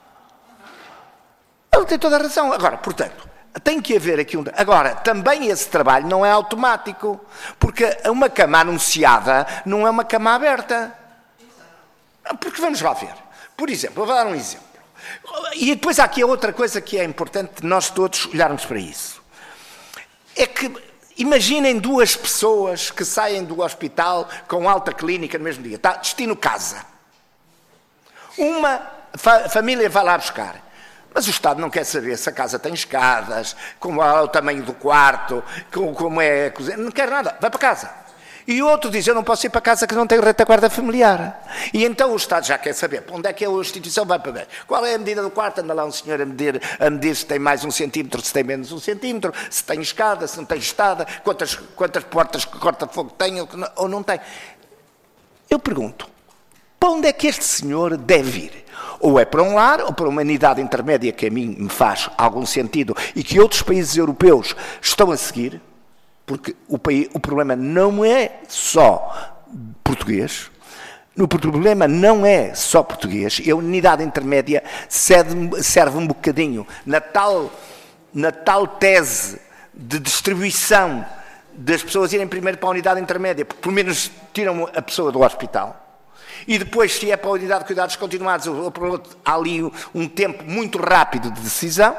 Ela tem toda a razão. Agora, portanto, tem que haver aqui um... Agora, também esse trabalho não é automático, porque uma cama anunciada não é uma cama aberta. Porque vamos lá ver. Por exemplo, eu vou dar um exemplo. E depois há aqui outra coisa que é importante nós todos olharmos para isso. É que imaginem duas pessoas que saem do hospital com alta clínica no mesmo dia. Tá? Destino casa. Uma fa família vai lá buscar. Mas o Estado não quer saber se a casa tem escadas, como é o tamanho do quarto, como é a cozinha. Não quer nada. Vai para casa. E outro diz, eu não posso ir para casa que não tenho retaguarda familiar. E então o Estado já quer saber para onde é que a instituição vai para ver. Qual é a medida do quarto? Anda lá um senhor a medir, a medir se tem mais um centímetro, se tem menos um centímetro, se tem escada, se não tem escada, quantas, quantas portas que corta-fogo tem ou não tem. Eu pergunto, para onde é que este senhor deve ir? Ou é para um lar, ou para uma unidade intermédia que a mim me faz algum sentido e que outros países europeus estão a seguir, porque o, país, o problema não é só português, o problema não é só português, e a unidade intermédia serve, serve um bocadinho na tal, na tal tese de distribuição das pessoas irem primeiro para a unidade intermédia, porque pelo menos tiram a pessoa do hospital, e depois, se é para a unidade de cuidados continuados, ou para outro, há ali um tempo muito rápido de decisão.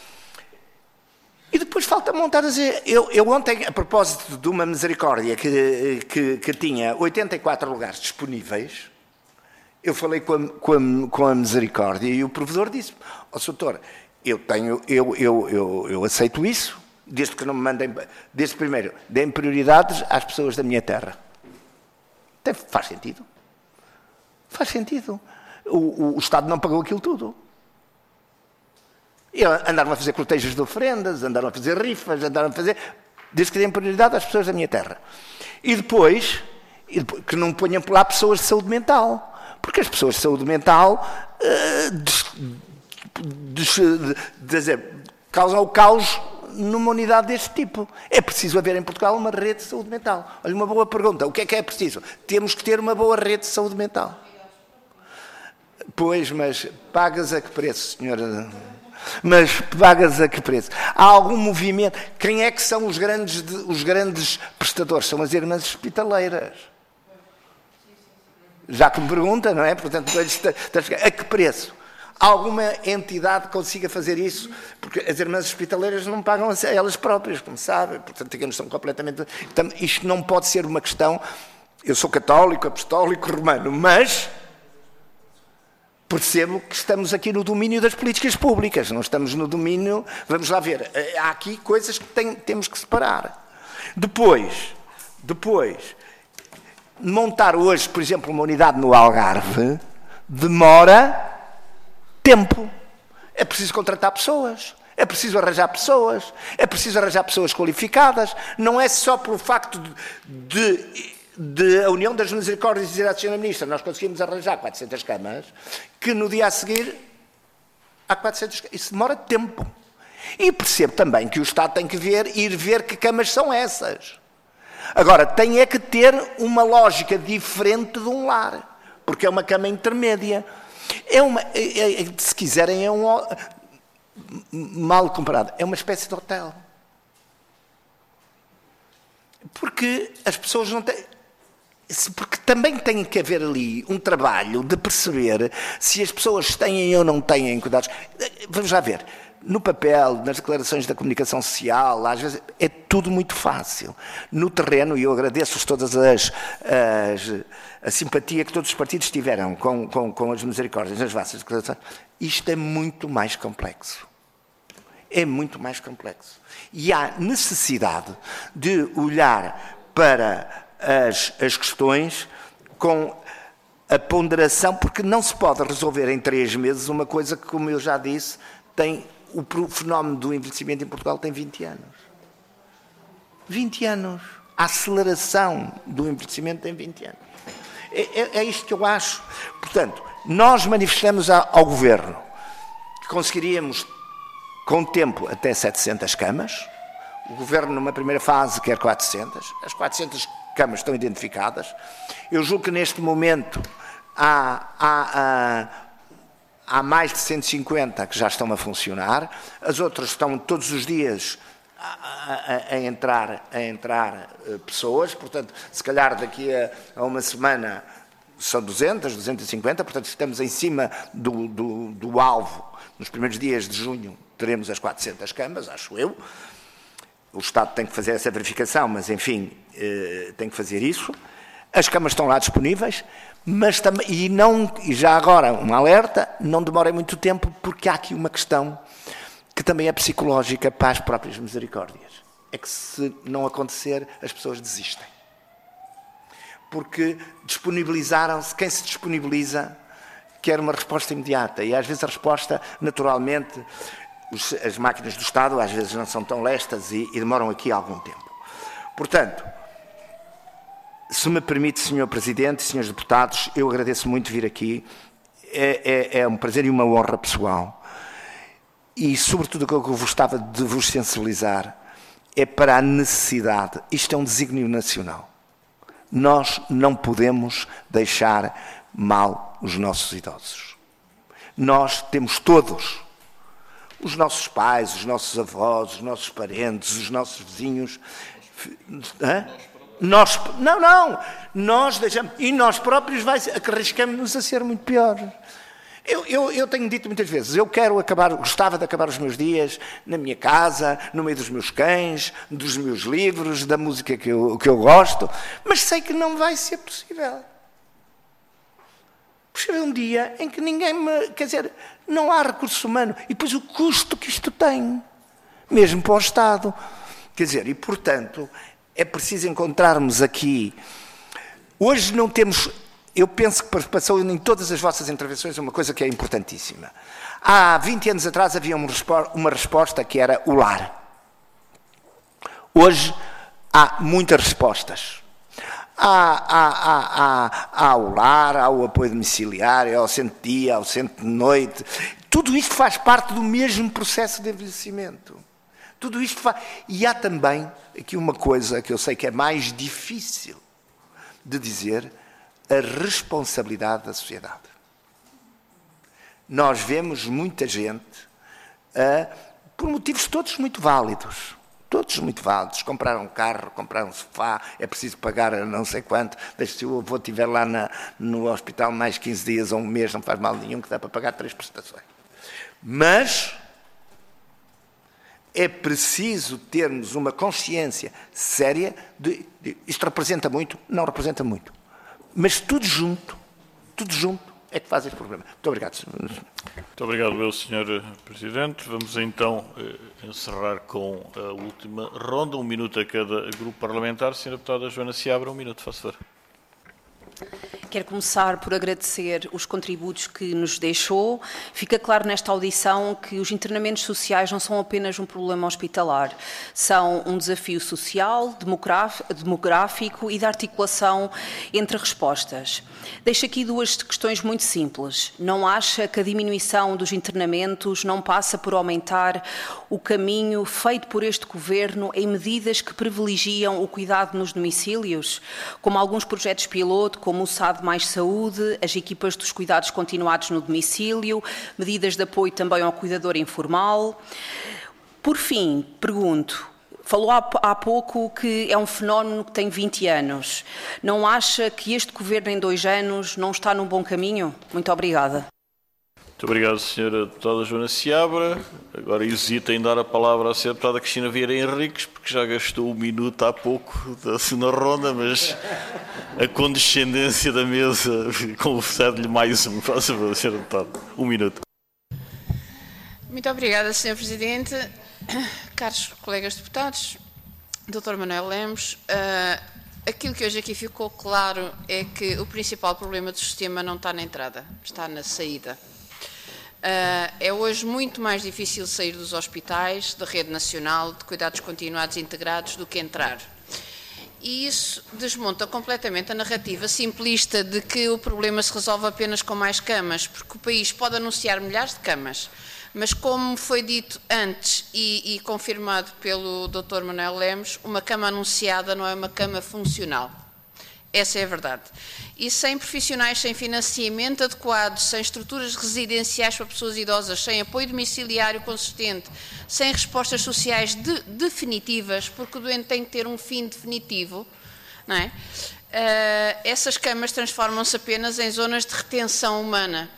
E depois falta montar a dizer, eu, eu ontem, a propósito de uma misericórdia que, que, que tinha oitenta e quatro lugares disponíveis, eu falei com a, com a, com a misericórdia e o provedor disse, ó oh, doutor, eu, tenho, eu, eu, eu, eu aceito isso, desde que não me mandem, desde primeiro, deem prioridades às pessoas da minha terra. Tem, faz sentido. Faz sentido. O, o, o Estado não pagou aquilo tudo. E andaram a fazer cortejos de ofrendas, andaram a fazer rifas, andaram a fazer... Desde que deem prioridade às pessoas da minha terra. E depois, e depois que não ponham por lá pessoas de saúde mental. Porque as pessoas de saúde mental uh, des, des, de, dizer, causam o caos numa unidade deste tipo. É preciso haver em Portugal uma rede de saúde mental. Olha, uma boa pergunta. O que é que é preciso? Temos que ter uma boa rede de saúde mental. Pois, mas pagas a que preço, senhora... Mas pagas a que preço? Há algum movimento? Quem é que são os grandes, os grandes prestadores? São as irmãs hospitaleiras. Já que me pergunta, não é? Portanto, a que preço? Alguma entidade consiga fazer isso? Porque as irmãs hospitaleiras não pagam a elas próprias, como sabem. Portanto, digamos, são completamente... Isto não pode ser uma questão... Eu sou católico, apostólico, romano, mas... percebo que estamos aqui no domínio das políticas públicas, não estamos no domínio... Vamos lá ver, há aqui coisas que tem, temos que separar. Depois, depois, montar hoje, por exemplo, uma unidade no Algarve, demora tempo. É preciso contratar pessoas, é preciso arranjar pessoas, é preciso arranjar pessoas qualificadas, não é só pelo facto de... de de a União das Misericórdias dizer à senhora Ministra, nós conseguimos arranjar quatrocentas camas, que no dia a seguir há quatrocentas camas. Isso demora tempo. E percebo também que o Estado tem que ver, ir ver que camas são essas. Agora, tem é que ter uma lógica diferente de um lar, porque é uma cama intermédia. É uma, é, é, se quiserem, é um... mal comparado, é uma espécie de hotel. Porque as pessoas não têm... Porque também tem que haver ali um trabalho de perceber se as pessoas têm ou não têm cuidados. Vamos lá ver. No papel, nas declarações da comunicação social, às vezes é tudo muito fácil. No terreno, e eu agradeço todas as, as a simpatia que todos os partidos tiveram com, com, com as misericórdias nas vossas declarações, isto é muito mais complexo. É muito mais complexo. E há necessidade de olhar para as, as questões com a ponderação, porque não se pode resolver em três meses uma coisa que, como eu já disse, tem o fenómeno do envelhecimento em Portugal tem vinte anos. vinte anos. A aceleração do envelhecimento tem vinte anos. É, é, é isto que eu acho. Portanto, nós manifestamos ao Governo que conseguiríamos, com o tempo, até setecentas camas. O Governo, numa primeira fase, quer quatrocentas. As quatrocentas camas estão identificadas. Eu julgo que, neste momento, há, há, há, há mais de cento e cinquenta que já estão a funcionar. As outras estão todos os dias a, a, a entrar, a entrar uh, pessoas. Portanto, se calhar daqui a, a uma semana são duzentas, duzentas e cinquenta. Portanto, estamos em cima do, do, do alvo. Nos primeiros dias de junho teremos as quatrocentas camas, acho eu. O Estado tem que fazer essa verificação, mas, enfim, uh, tem que fazer isso. As camas estão lá disponíveis, mas também, e, não, e já agora um alerta, não demorem muito tempo, porque há aqui uma questão que também é psicológica para as próprias misericórdias. É que, se não acontecer, as pessoas desistem. Porque disponibilizaram-se, quem se disponibiliza quer uma resposta imediata, e às vezes a resposta, naturalmente, os, as máquinas do Estado às vezes não são tão lestas e, e demoram aqui algum tempo. Portanto, se me permite, senhor Presidente, senhores deputados, eu agradeço muito vir aqui. É, é, é um prazer e uma honra pessoal. E, sobretudo, o que eu gostava de vos sensibilizar é para a necessidade. Isto é um desígnio nacional. Nós não podemos deixar mal os nossos idosos. Nós temos todos, os nossos pais, os nossos avós, os nossos parentes, os nossos vizinhos. Hã? Nós, não, não, nós deixamos, e nós próprios arriscamos-nos a ser muito piores. Eu, eu, eu tenho dito muitas vezes, eu quero acabar, gostava de acabar os meus dias na minha casa, no meio dos meus cães, dos meus livros, da música que eu, que eu gosto, mas sei que não vai ser possível. Chega um dia em que ninguém me, quer dizer, não há recurso humano, e depois o custo que isto tem, mesmo para o Estado. Quer dizer, e portanto, é preciso encontrarmos aqui, hoje não temos... Eu penso que passou em todas as vossas intervenções uma coisa que é importantíssima. Há vinte anos atrás havia uma resposta que era o lar. Hoje há muitas respostas. Há, há, há, há, há o lar, há o apoio domiciliário, há o centro-dia, há o centro-noite. Tudo isto faz parte do mesmo processo de envelhecimento. Tudo isto faz... E há também aqui uma coisa que eu sei que é mais difícil de dizer, a responsabilidade da sociedade. Nós vemos muita gente, uh, por motivos todos muito válidos, todos muito válidos, comprar um carro, comprar um sofá, é preciso pagar não sei quanto, se o avô estiver lá na, no hospital mais quinze dias ou um mês, não faz mal nenhum, que dá para pagar três prestações. Mas é preciso termos uma consciência séria de, de isto representa muito, não representa muito. Mas tudo junto, tudo junto é que faz este problema. Muito obrigado, senhor. Muito obrigado, meu senhor Presidente. Vamos então eh, encerrar com a última ronda, um minuto a cada grupo parlamentar. Senhora Deputada Joana Seabra, um minuto, faz favor. Quero começar por agradecer os contributos que nos deixou. Fica claro nesta audição que os internamentos sociais não são apenas um problema hospitalar, são um desafio social, demográfico e de articulação entre respostas. Deixo aqui duas questões muito simples. Não acha que a diminuição dos internamentos não passa por aumentar o caminho feito por este Governo em medidas que privilegiam o cuidado nos domicílios, como alguns projetos piloto, como o S A D Mais Saúde, as equipas dos cuidados continuados no domicílio, medidas de apoio também ao cuidador informal. Por fim, pergunto, falou há pouco que é um fenómeno que tem vinte anos. Não acha que este Governo em dois anos não está num bom caminho? Muito obrigada. Muito obrigado, senhora Deputada Joana Seabra. Agora hesito em dar a palavra à senhora Deputada Cristina Vieira Henriques, porque já gastou um minuto há pouco da segunda ronda, mas a condescendência da mesa concede-lhe mais um. Faça favor, senhora Deputada. Um minuto. Muito obrigada, senhor Presidente. Caros colegas deputados, doutor Manuel Lemos, uh, Aquilo que hoje aqui ficou claro é que o principal problema do sistema não está na entrada, está na saída. Uh, é hoje muito mais difícil sair dos hospitais, da rede nacional de cuidados continuados integrados, do que entrar. E isso desmonta completamente a narrativa simplista de que o problema se resolve apenas com mais camas, porque o país pode anunciar milhares de camas, mas como foi dito antes e, e confirmado pelo doutor Manuel Lemos, uma cama anunciada não é uma cama funcional. Essa é a verdade. E sem profissionais, sem financiamento adequado, sem estruturas residenciais para pessoas idosas, sem apoio domiciliário consistente, sem respostas sociais de, definitivas, porque o doente tem que ter um fim definitivo, não é? Uh, essas camas transformam-se apenas em zonas de retenção humana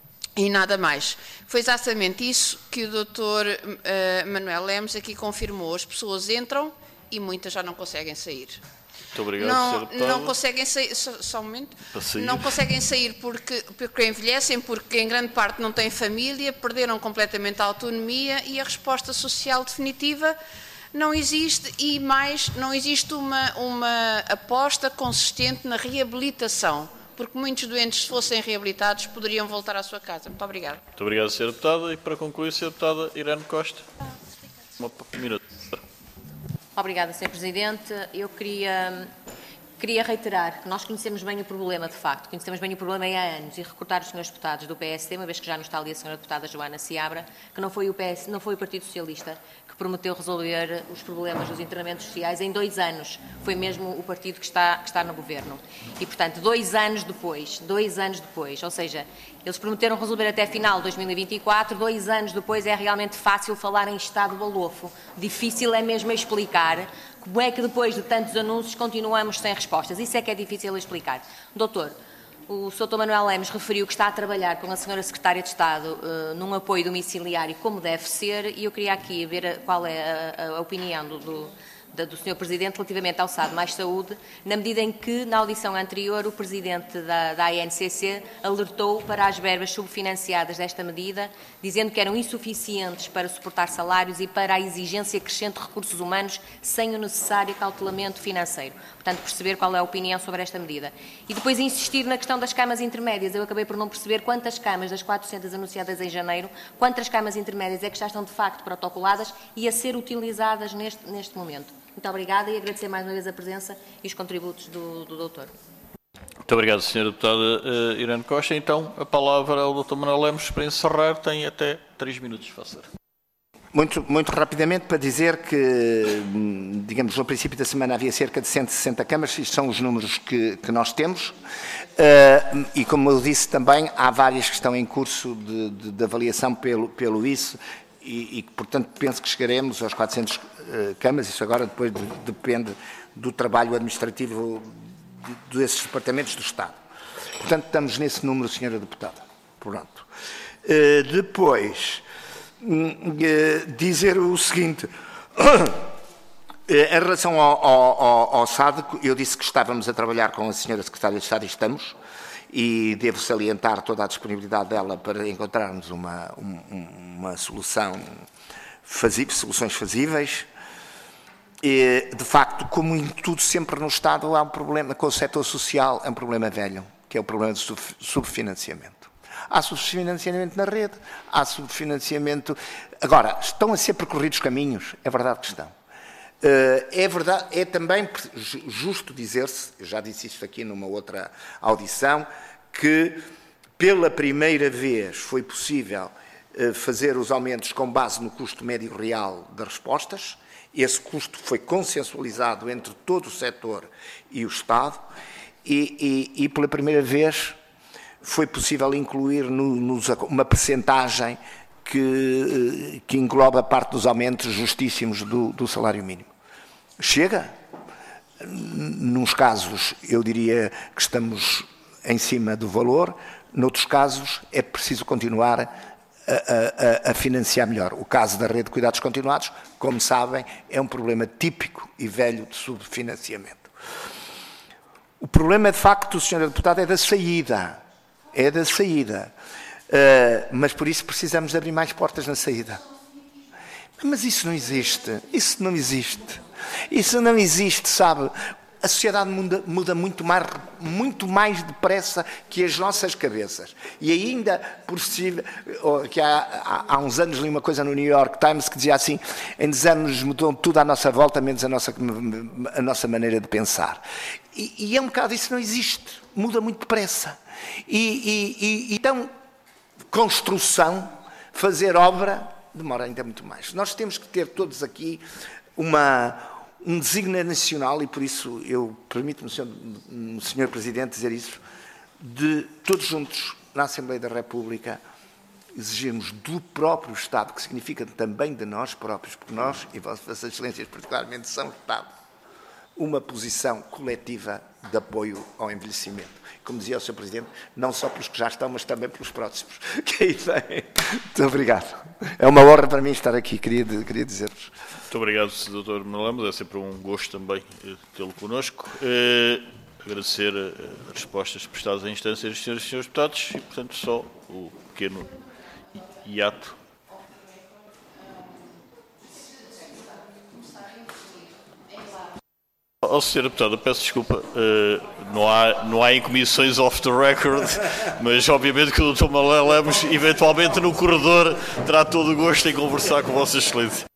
e nada mais. Foi exatamente isso que o doutor uh, Manuel Lemos aqui confirmou. As pessoas entram e muitas já não conseguem sair. Muito obrigado, não, não conseguem sair, só, só um momento, não conseguem sair porque, porque envelhecem, porque em grande parte não têm família, perderam completamente a autonomia e a resposta social definitiva não existe e mais, não existe uma, uma aposta consistente na reabilitação, porque muitos doentes, se fossem reabilitados, poderiam voltar à sua casa. Muito obrigada. Muito obrigado, senhora Deputada. E para concluir, senhora Deputada Irene Costa. Uma minuto. Obrigada, senhor Presidente. Eu queria, queria reiterar que nós conhecemos bem o problema, de facto, conhecemos bem o problema há anos, e recordar os senhores deputados do P S D, uma vez que já não está ali a senhora deputada Joana Seabra, que não foi o, P S, não foi o Partido Socialista que prometeu resolver os problemas dos internamentos sociais em dois anos. Foi mesmo o partido que está, que está no Governo. E, portanto, dois anos depois, dois anos depois, ou seja, eles prometeram resolver até final de dois mil e vinte e quatro, dois anos depois é realmente fácil falar em estado balofo. Difícil é mesmo explicar como é que depois de tantos anúncios continuamos sem respostas. Isso é que é difícil explicar. Doutor, o doutor Manuel Lemos referiu que está a trabalhar com a senhora Secretária de Estado uh, num apoio domiciliário como deve ser, e eu queria aqui ver qual é a, a opinião do, do do senhor Presidente relativamente ao S A D Mais Saúde, na medida em que, na audição anterior, o Presidente da, da A N C C alertou para as verbas subfinanciadas desta medida, dizendo que eram insuficientes para suportar salários e para a exigência crescente de recursos humanos sem o necessário cautelamento financeiro. Portanto, perceber qual é a opinião sobre esta medida. E depois insistir na questão das camas intermédias. Eu acabei por não perceber quantas camas das quatrocentas anunciadas em janeiro, quantas camas intermédias é que já estão de facto protocoladas e a ser utilizadas neste, neste momento. Muito obrigada e agradecer mais uma vez a presença e os contributos do, do doutor. Muito obrigado, senhora Deputada uh, Irene Costa. Então, a palavra ao doutor Manuel Lemos para encerrar. Tem até três minutos, faça. Muito, muito rapidamente para dizer que, digamos, no princípio da semana havia cerca de cento e sessenta câmaras, isto são os números que, que nós temos, uh, e como eu disse também, há várias que estão em curso de, de, de avaliação pelo, pelo I S, e, e, portanto, penso que chegaremos aos quatrocentas uh, câmaras, isso agora depois de, depende do trabalho administrativo de, desses departamentos do Estado. Portanto, estamos nesse número, senhora Deputada. Pronto. Uh, depois, uh, dizer o seguinte, em relação ao, ao, ao S A D, eu disse que estávamos a trabalhar com a senhora Secretária de Estado e estamos, e devo salientar toda a disponibilidade dela para encontrarmos uma, uma solução, fazível, soluções fazíveis. E, de facto, como em tudo sempre no Estado, há um problema com o setor social, é um problema velho, que é o problema do subfinanciamento. Há subfinanciamento na rede, há subfinanciamento... Agora, estão a ser percorridos caminhos, é verdade que estão. É verdade, é também justo dizer-se, eu já disse isto aqui numa outra audição, que pela primeira vez foi possível fazer os aumentos com base no custo médio real das respostas. Esse custo foi consensualizado entre todo o setor e o Estado e, e, e pela primeira vez foi possível incluir no, nos, uma percentagem que, que engloba parte dos aumentos justíssimos do, do salário mínimo. Chega? Nos casos, eu diria que estamos em cima do valor, noutros casos é preciso continuar a, a, a financiar melhor. O caso da rede de cuidados continuados, como sabem, é um problema típico e velho de subfinanciamento. O problema, de facto, senhora Deputada, é da saída. É da saída. Uh, mas por isso precisamos de abrir mais portas na saída. Mas isso não existe. Isso não existe. Isso não existe, sabe? a sociedade muda, muda muito, mais, muito mais depressa que as nossas cabeças. E ainda, por si, que há, há, há uns anos li uma coisa no New York Times que dizia assim, em dez anos mudou tudo à nossa volta, menos a nossa, a nossa maneira de pensar. E, e é um bocado isso, não existe. Muda muito depressa. E, e, e então, construção, fazer obra, demora ainda muito mais. Nós temos que ter todos aqui uma, um desígnio nacional, e por isso eu permito-me, senhor, senhor Presidente, dizer isso, de todos juntos, na Assembleia da República, exigirmos do próprio Estado, que significa também de nós próprios, porque nós, e Vossas Excelências particularmente, são Estado, uma posição coletiva de apoio ao envelhecimento. Como dizia o senhor Presidente, não só pelos que já estão, mas também pelos próximos. Que aí vem. Muito obrigado. É uma honra para mim estar aqui, queria, queria dizer-vos. Muito obrigado, doutor Manuel Lemos. É sempre um gosto também tê-lo connosco. Eh, agradecer as respostas prestadas em instância dos senhores e senhores deputados e, portanto, só o pequeno hiato. Ó, senhor Deputado, peço desculpa, uh, não, há, não há em comissões off the record, mas obviamente que o doutor Manuel Lemos, eventualmente no corredor, terá todo o gosto em conversar com Vossa Excelência.